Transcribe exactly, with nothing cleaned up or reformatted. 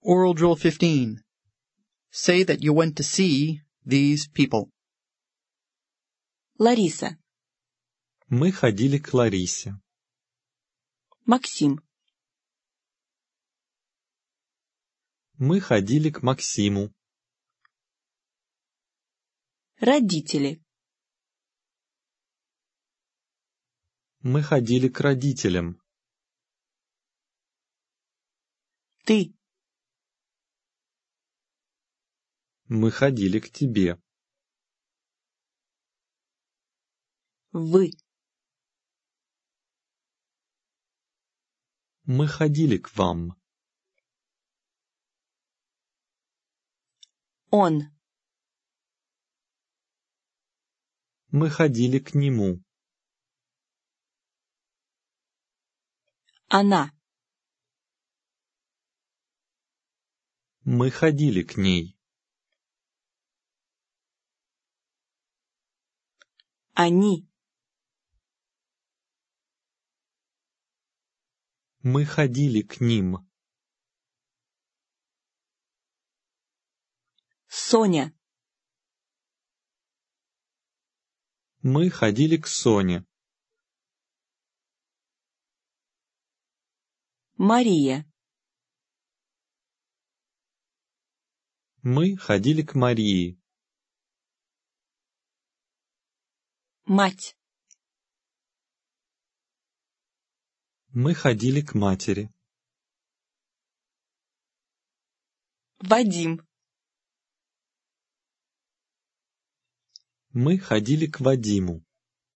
Oral Drill fifteen. Say that you went to see these people. Лариса. Мы ходили к Ларисе. Максим. Мы ходили к Максиму. Родители. Мы ходили к родителям. Ты. Мы ходили к тебе. Вы. Мы ходили к вам. Он. Мы ходили к нему. Она. Мы ходили к ней. Они. Мы ходили к ним. Соня. Мы ходили к Соне. Мария. Мы ходили к Марии. Мать. Мы ходили к матери. Вадим. Мы ходили к Вадиму.